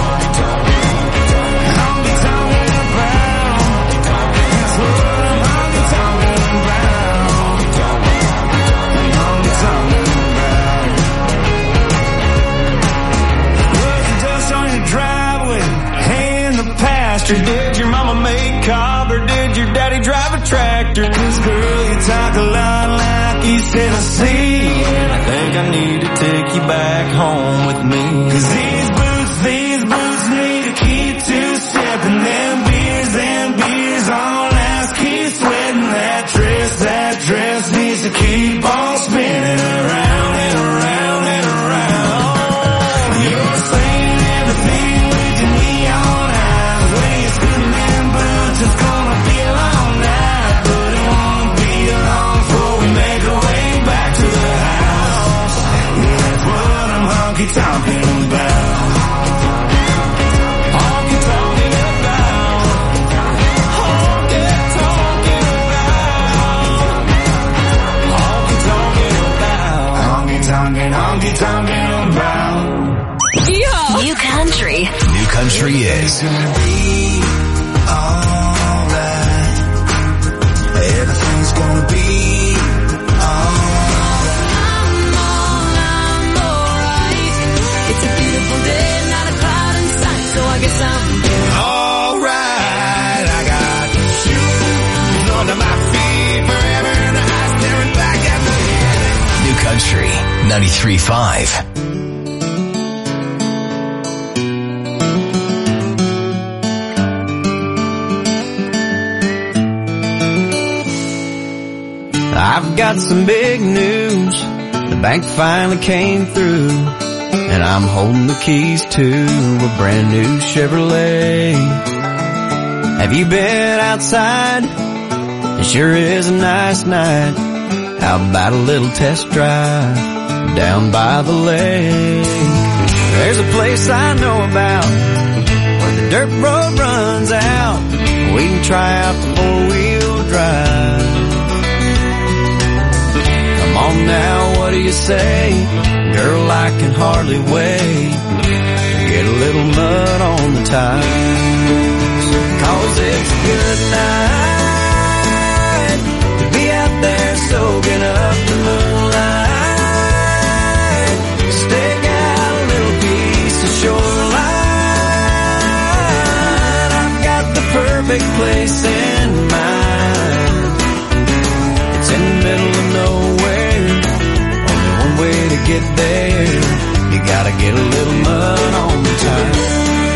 Did your mama make cob or did your daddy drive a tractor? 'Cause girl, you talk a lot like East Tennessee, and I think I need to take you back home with me. 'Cause these boots need to keep two-stepping. Them beers on ice, keep sweating. That dress needs to keep on spinning around and around and around. You're saying everything with your neon eyes. The way you're scooting them boots, it's gonna be a long night, but it won't be long before we make our way back to the house. Yeah, that's what I'm honky-tonkin' about. Honky-tonkin' about. Honky-tonkin' about. Honky-tonkin' about. Honky-tonkin', honky-tonkin' about. Yeah. New country. New country is. Alright. Everything's gonna be alright. It's a beautiful day, not a cloud in sight, so I guess I'm alright. I got shoes under my feet forever in the house, staring back at the New country 93.5. I've got some big news. The bank finally came through, and I'm holding the keys to a brand new Chevrolet. Have you been outside? It sure is a nice night. How about a little test drive down by the lake? There's a place I know about where the dirt road runs out. We can try out the four-wheel drive. Come on now, what do you say? Girl, I can hardly wait to get a little mud on the tires. 'Cause it's a good night to be out there soaking up the moonlight. Stake out a little piece of shoreline. I've got the perfect place in mind. It's in the middle of nowhere, only one way to get there. You gotta get a little mud on the tires.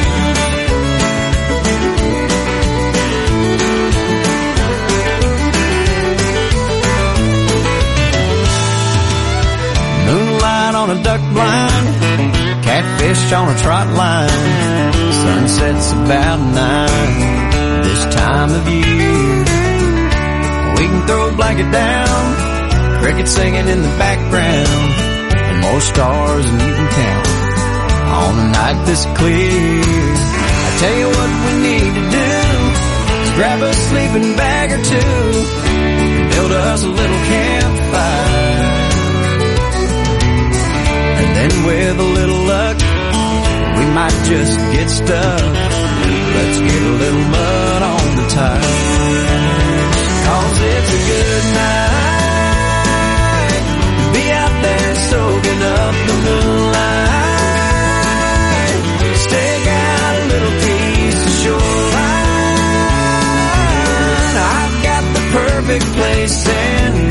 Moonlight on a duck blind, catfish on a trot line. Sunset's about 9 this time of year. We can throw a blanket down, crickets singing in the background, and more stars than you can count on a night this clear. I tell you what we need to do is grab a sleeping bag or two and build us a little campfire. And then with a little luck, we might just get stuck. Let's get a little mud on the tires. 'Cause it's a good night to be out there soaking up the moonlight. Stake out a little piece of shoreline. I've got the perfect place in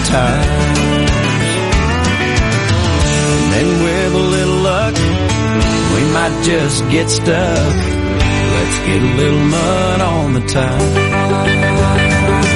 times. And then with a little luck, we might just get stuck. Let's get a little mud on the tires.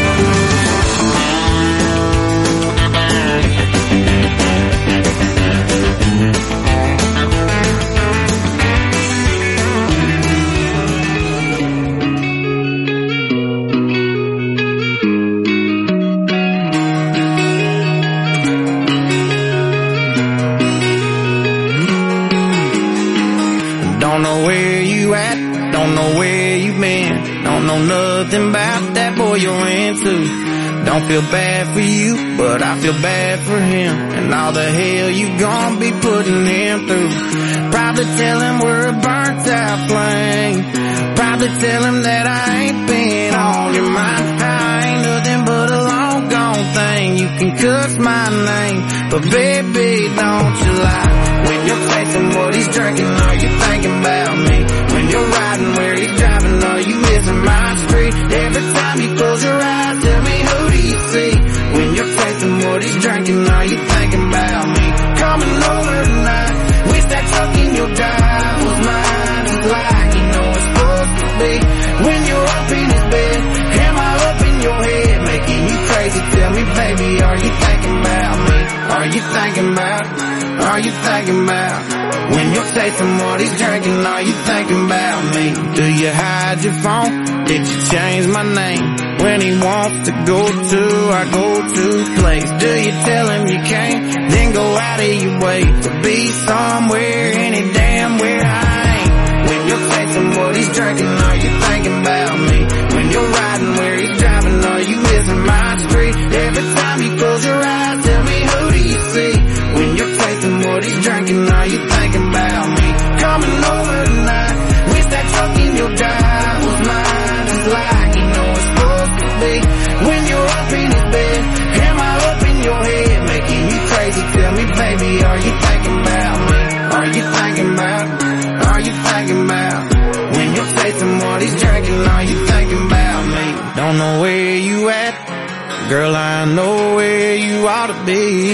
Nothing about that boy you're into. Don't feel bad for you, but I feel bad for him, and all the hell you gonna be putting him through. Probably tell him we're a burnt out flame. Probably tell him that I ain't been on your mind. I ain't nothing but a long gone thing. You can cuss my name, but baby, don't you lie. When you're facing what he's drinking, are you thinking about me? When you're riding where he's driving, are you missing my street? Every time you close your eyes, tell me, who do you see? When you're facing what he's drinking, are you thinking about me? Coming over tonight, wish that truck in your drive was mine. Just like you know it's supposed to be. When you're up in his bed, am I up in your head, making you crazy? Tell me, baby, are you thinking about me? Are you thinking about? Are you thinking about? When you're tasting what he's drinking, are you thinking about me? Do you hide your phone? Did you change my name? When he wants to go to our go-to place, do you tell him you can't? Then go out of your way to be somewhere, any damn where I ain't. When you're tasting what he's drinking, are you thinking about me? When you're riding where he's driving, are you missing my street? Every time you close your eyes, tell me, who do you see? When you're tasting what he's drinking, are you thinking about me? Coming over tonight, wish that truck in your drive was mine. Just like you know it's supposed to be. When you're up in his bed, am I up in your head, making you crazy? Tell me, baby, are you thinking about me? Are you thinking about? Are you thinking about? When you're tasting what he's drinking, are you thinking about me? Don't know where you at, girl, I know where you ought to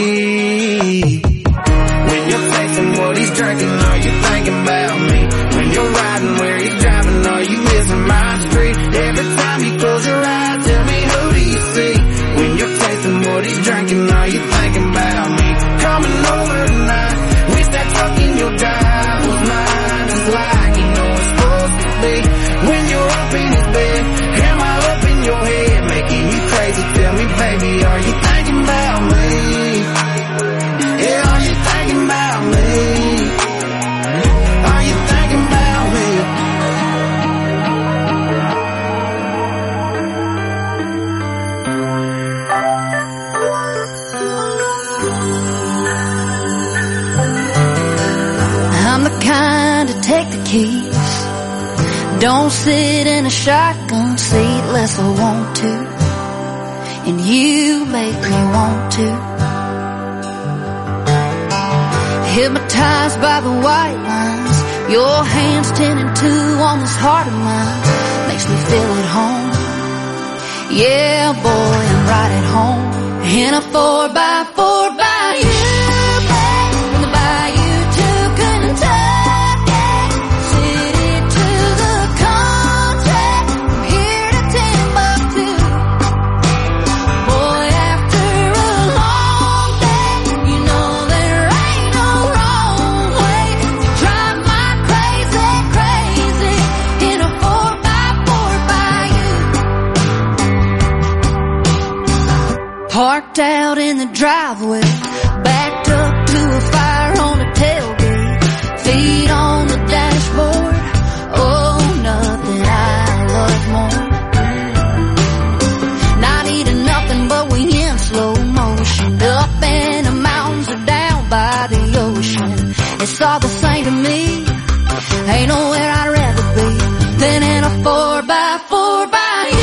be. When you're tasting what he's drinking, are you thinking about me? When you're riding where he's driving, are you missing my street? Every time you close your eyes, tell me, who do you see? When you're tasting what he's drinking, are you thinking about me? Coming over tonight, wish that truck in your drive was mine. Just like you know it's supposed to be. When you're up in his bed, am I up in your head, making you crazy? Tell me, baby, are you thinking about me? Yeah, are you thinking about me? Are you thinking about me? I'm the kind to take the keys, don't sit in a shotgun seat unless I want to, and you make me want to. Hypnotized by the white lines, your hands 10 and 2 on this heart of mine, makes me feel at home. Yeah, boy, I'm right at home. In a 4x4 by you, babe, from the bayou to Kentucky, city to the country, from here to Timbuktu. Boy, after a long day, you know there ain't no wrong way to drive my crazy, crazy in a 4x4 by you. Parked out in the driveway, backed up to a fire on the tailgate, feet on the dashboard. Oh, nothing I love more. Not eating nothing, but we in slow motion, up in the mountains or down by the ocean. It's all the same to me, ain't nowhere I'd rather be than in a 4x4 by you.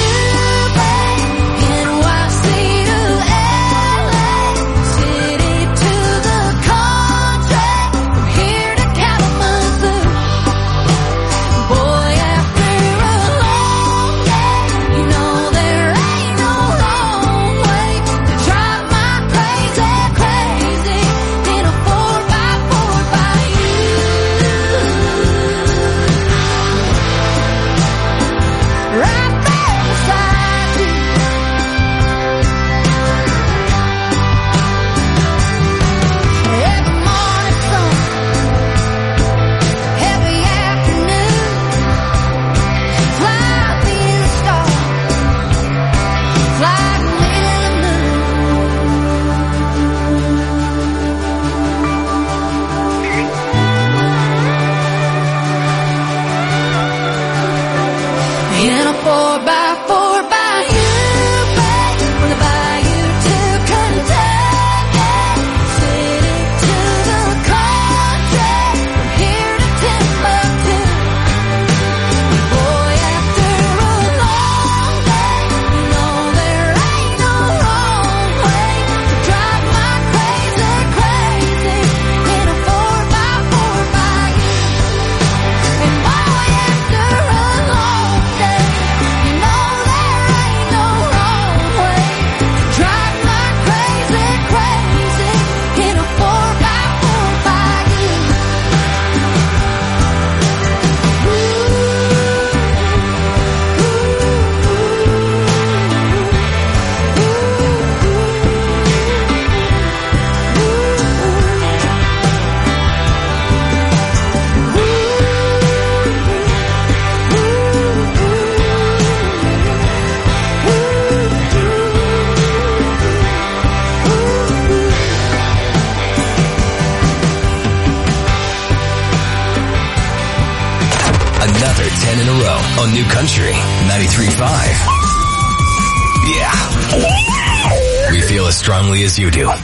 another 10 in a row on New Country 93.5. Yeah. We feel as strongly as you do.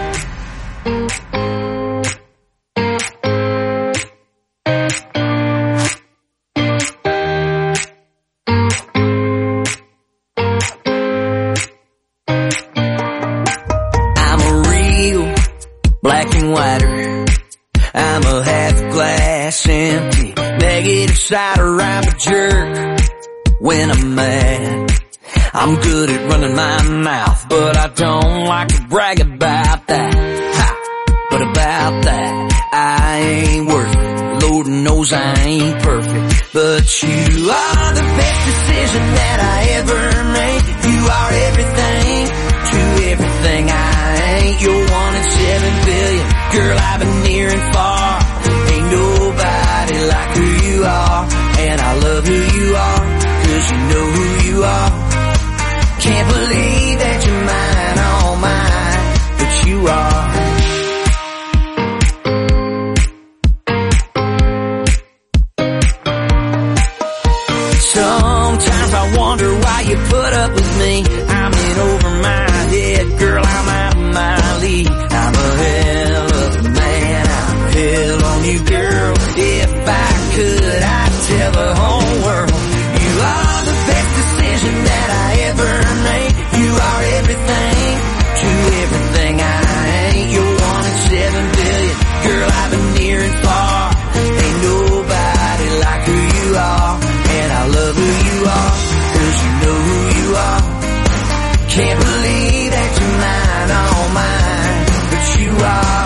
I'm a real black and whiter. I'm a half glass empty. Negative sider, I'm a jerk when I'm mad. I'm good at running my mouth, but I don't like to brag about that. Ha! But about that, I ain't worth it. Lord knows I ain't perfect, but you are the best decision that I ever made. You are everything to everything I ain't. You're 1 in 7 billion. Girl, I've been near and far. Ain't nobody like who you are, and I love who you are, 'cause you know who you are. Can't believe that you're mine, all mine, but you are. Sometimes I wonder why you put up with me. I'm in over my head, girl, I'm out of my league. I'm a hell of a man, I'm hell on you, girl. If I could, I'd tell the whole world you are the best decision that I ever made. You are everything to everything I ain't. You're 1 in 7 billion. Girl, I've been near and far. Ain't nobody like who you are, and I love who you are, 'cause you know who you are. Can't believe that you're mine, all mine, but you are.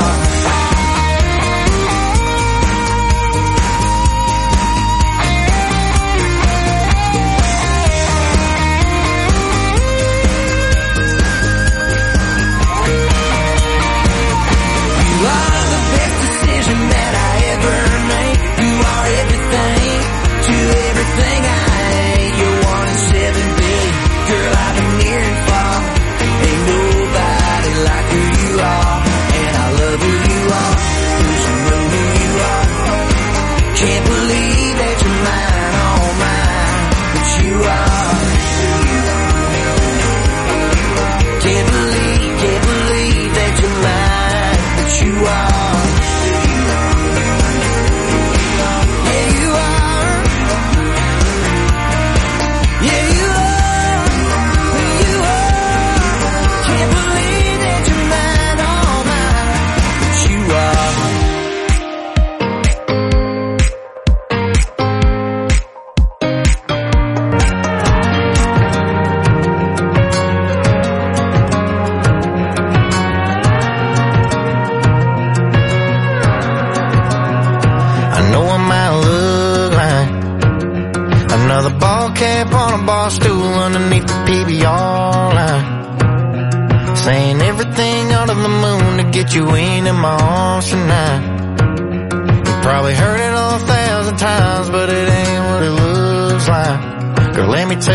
You ain't in my arms tonight. You probably heard it 1,000 times, but it ain't what it looks like. Girl, let me tell you.